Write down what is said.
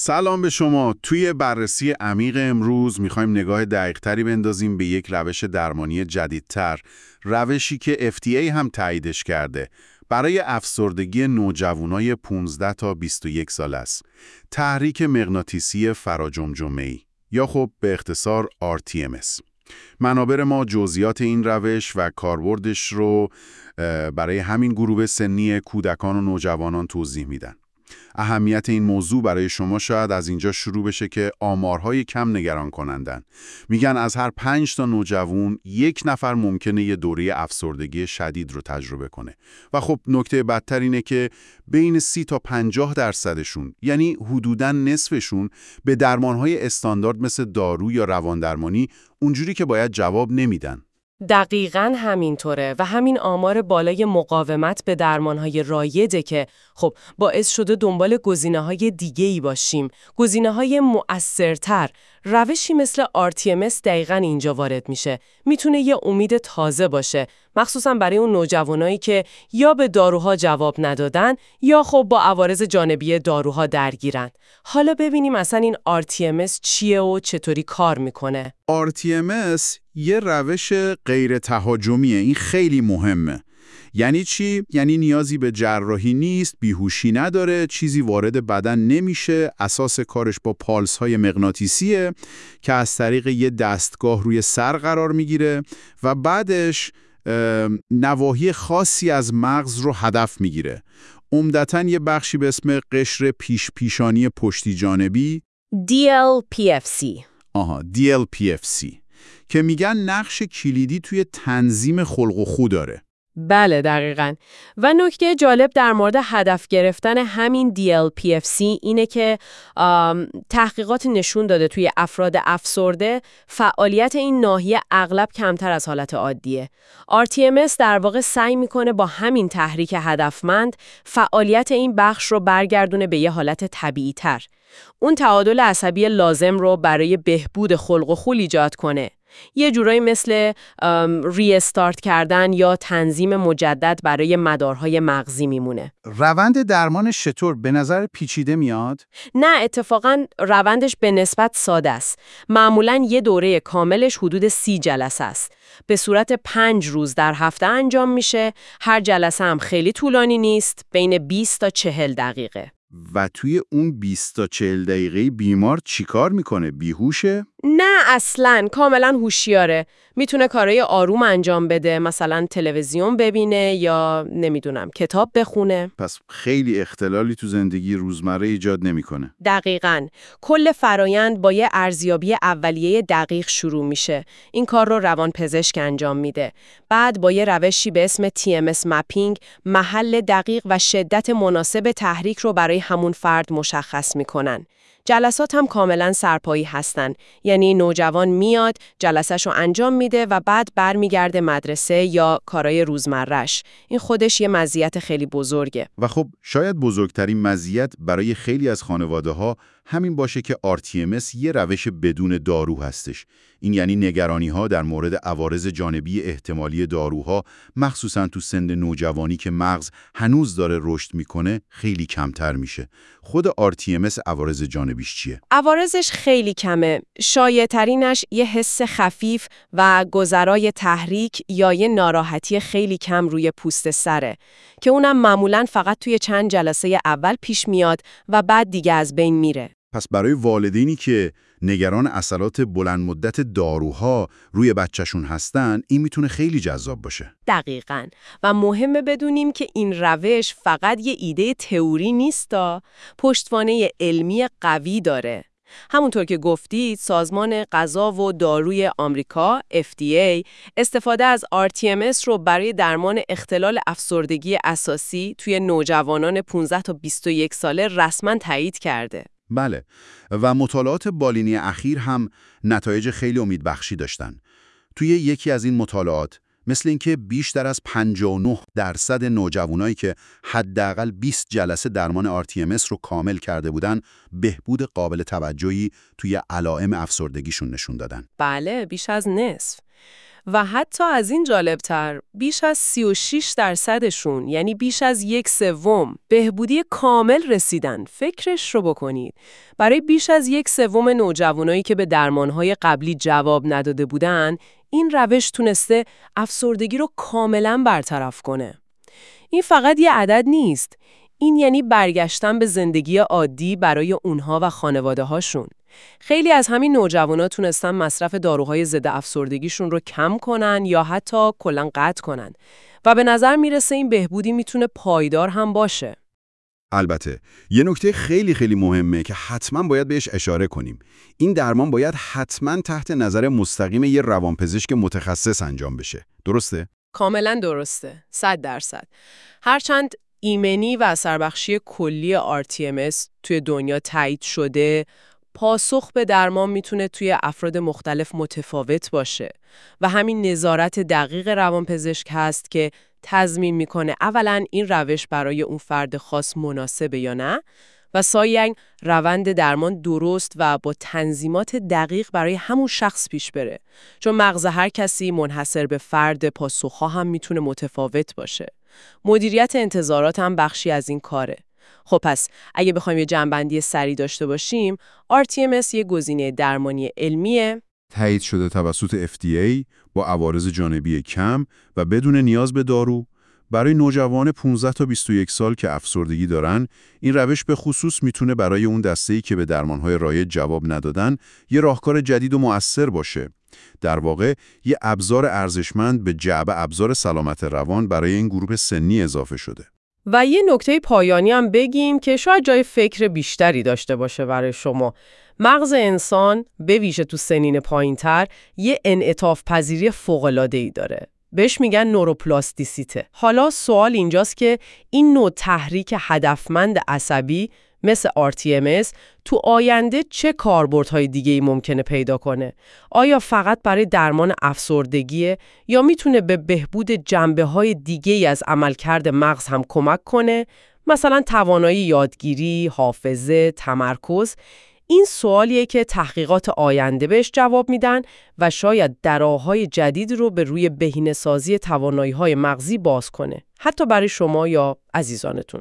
سلام به شما. توی بررسی عمیق امروز میخوایم نگاه دقیق‌تری بندازیم به یک روش درمانی جدیدتر، روشی که FDA هم تاییدش کرده برای افسردگی نوجوانای 15 تا 21 سال است. تحریک مغناطیسی فراجمجمه‌ای یا خب به اختصار RTMS. منابر ما جزئیات این روش و کاربردش رو برای همین گروه سنی کودکان و نوجوانان توضیح میدن. اهمیت این موضوع برای شما شاید از اینجا شروع بشه که آمارهای کم نگران کنندن. میگن از هر 5 تا نوجوان یک نفر ممکنه یه دوره افسردگی شدید رو تجربه کنه. و خب نکته بدتر اینه که بین 30 تا 50% یعنی حدوداً نصفشون به درمانهای استاندارد مثل دارو یا رواندرمانی اونجوری که باید جواب نمیدن. دقیقاً همینطوره و همین آمار بالای مقاومت به درمانهای رایجه که خب باعث شده دنبال گزینه‌های دیگه‌ای باشیم، گزینه‌های مؤثرتر. روشی مثل RTMS دقیقاً اینجا وارد میشه. میتونه یه امید تازه باشه، مخصوصاً برای اون نوجوانایی که یا به داروها جواب ندادن یا خب با عوارض جانبی داروها درگیرن. حالا ببینیم اصلا این RTMS چیه و چطوری کار میکنه. RTMS یه روش غیر تهاجمیه. این خیلی مهمه. یعنی چی؟ یعنی نیازی به جراحی نیست، بیهوشی نداره، چیزی وارد بدن نمیشه، اساس کارش با پالس های مغناطیسیه که از طریق یه دستگاه روی سر قرار میگیره و بعدش نواحی خاصی از مغز رو هدف میگیره. عمدتاً یه بخشی به اسم قشر پیشانی پشتی جانبی DLPFC. DLPFC که میگن نقش کلیدی توی تنظیم خلق و خو داره. بله دقیقاً. و نکته جالب در مورد هدف گرفتن همین DLPFC اینه که تحقیقات نشون داده توی افراد افسرده فعالیت این ناحیه اغلب کمتر از حالت عادیه. RTMS در واقع سعی میکنه با همین تحریک هدفمند فعالیت این بخش رو برگردونه به یه حالت طبیعی تر. اون تعادل عصبی لازم رو برای بهبود خلق و خو ایجاد کنه. یه جورایی مثل ریستارت کردن یا تنظیم مجدد برای مدارهای مغزی میمونه. روند درمانش چطور؟ به نظر پیچیده میاد؟ نه، اتفاقاً روندش به نسبت ساده است. معمولاً یه دوره کاملش حدود 30 جلسه است. به صورت 5 روز در هفته انجام میشه. هر جلسه هم خیلی طولانی نیست، بین 20 تا 40 دقیقه. و توی اون 20 تا 40 دقیقه بیمار چیکار میکنه؟ بیهوشه؟ نه اصلاً، کاملاً هوشیاره. میتونه کارهای آروم انجام بده، مثلا تلویزیون ببینه یا نمیدونم کتاب بخونه. پس خیلی اختلالی تو زندگی روزمره ایجاد نمیکنه. دقیقاً. کل فرایند با یه ارزیابی اولیه دقیق شروع میشه. این کار رو روانپزشک انجام میده. بعد با یه روشی به اسم TMS مپینگ محل دقیق و شدت مناسب تحریک رو برای همون فرد مشخص میکنن. جلسات هم کاملا سرپایی هستن. یعنی نوجوان میاد، جلسه‌شو انجام میده و بعد برمیگرده مدرسه یا کارهای روزمره‌اش. این خودش یه مزیت خیلی بزرگه. و خب شاید بزرگترین مزیت برای خیلی از خانواده‌ها همین باشه که RTMS یه روش بدون دارو هستش. این یعنی نگرانی‌ها در مورد عوارض جانبی احتمالی داروها، مخصوصاً تو سن نوجوانی که مغز هنوز داره رشد میکنه، خیلی کمتر میشه. خود RTMS عوارض جانبیش چیه؟ عوارضش خیلی کمه. شایع‌ترینش یه حس خفیف و گذرای تحریک یا یه ناراحتی خیلی کم روی پوست سره که اونم معمولاً فقط توی چند جلسه اول پیش میاد و بعد دیگه از بین میره. پس برای والدینی که نگران اثرات بلند مدت داروها روی بچهشون هستن، این میتونه خیلی جذاب باشه. دقیقاً. و مهمه بدونیم که این روش فقط یه ایده تئوری نیستا، پشتوانه علمی قوی داره. همونطور که گفتید، سازمان غذا و داروی آمریکا FDA استفاده از RTMS رو برای درمان اختلال افسردگی اساسی توی نوجوانان 15 تا 21 ساله رسما تایید کرده. بله، و مطالعات بالینی اخیر هم نتایج خیلی امیدبخشی داشتن. توی یکی از این مطالعات مثل اینکه بیشتر از 59% نوجوانایی که حداقل 20 جلسه درمان RTMS رو کامل کرده بودن، بهبود قابل توجهی توی علائم افسردگیشون نشون دادن. بله، بیش از نصف. و حتی از این جالبتر بیش از 36%شون، یعنی بیش از 1/3 بهبودی کامل رسیدن. فکرش رو بکنید. برای بیش از 1/3 نوجوانایی که به درمانهای قبلی جواب نداده بودن، این روش تونسته افسردگی رو کاملا برطرف کنه. این فقط یه عدد نیست. این یعنی برگشتن به زندگی عادی برای اونها و خانواده هاشون. خیلی از همین نوجوانا تونستن مصرف داروهای ضد افسردگیشون رو کم کنن یا حتی کلاً قطع کنن و به نظر میرسه این بهبودی میتونه پایدار هم باشه. البته یه نکته خیلی خیلی مهمه که حتما باید بهش اشاره کنیم. این درمان باید حتما تحت نظر مستقیم یه روانپزشک متخصص انجام بشه. درسته؟ کاملا درسته. 100%. هرچند ایمنی و اثربخشی کلی RTMS توی دنیا تایید شده، پاسخ به درمان میتونه توی افراد مختلف متفاوت باشه و همین نظارت دقیق روانپزشک هست که تضمین میکنه اولاً این روش برای اون فرد خاص مناسبه یا نه و ثانیاً روند درمان درست و با تنظیمات دقیق برای همون شخص پیش بره، چون مغز هر کسی منحصر به فرد، پاسخها هم میتونه متفاوت باشه. مدیریت انتظارات هم بخشی از این کاره. خب پس اگه بخوایم یه جنبندی سریع داشته باشیم، RTMS یه گزینه درمانی علمیه، تایید شده توسط FDA با عوارض جانبی کم و بدون نیاز به دارو. برای نوجوان 15 تا 21 سال که افسردگی دارن، این روش به خصوص میتونه برای اون دسته‌ای که به درمانهای رایج جواب ندادن، یه راهکار جدید و مؤثر باشه. در واقع یه ابزار ارزشمند به جعبه ابزار سلامت روان برای این گروه سنی اضافه شده. و یه نکته پایانی هم بگیم که شاید جای فکر بیشتری داشته باشه برای شما. مغز انسان به ویژه تو سنین پایین‌تر یه انعطاف پذیری فوق‌العاده‌ای داره. بهش میگن نوروپلاستیسیته. حالا سوال اینجاست که این نوع تحریک هدفمند عصبی مثل RTMS تو آینده چه کاربردهای دیگه‌ای ممکنه پیدا کنه؟ آیا فقط برای درمان افسردگیه یا میتونه به بهبود جنبه‌های دیگه‌ای از عملکرد مغز هم کمک کنه؟ مثلا توانایی یادگیری، حافظه، تمرکز؟ این سوالیه که تحقیقات آینده بهش جواب میدن و شاید درهای جدید رو به روی بهینه‌سازی توانایی‌های مغزی باز کنه، حتی برای شما یا عزیزانتون.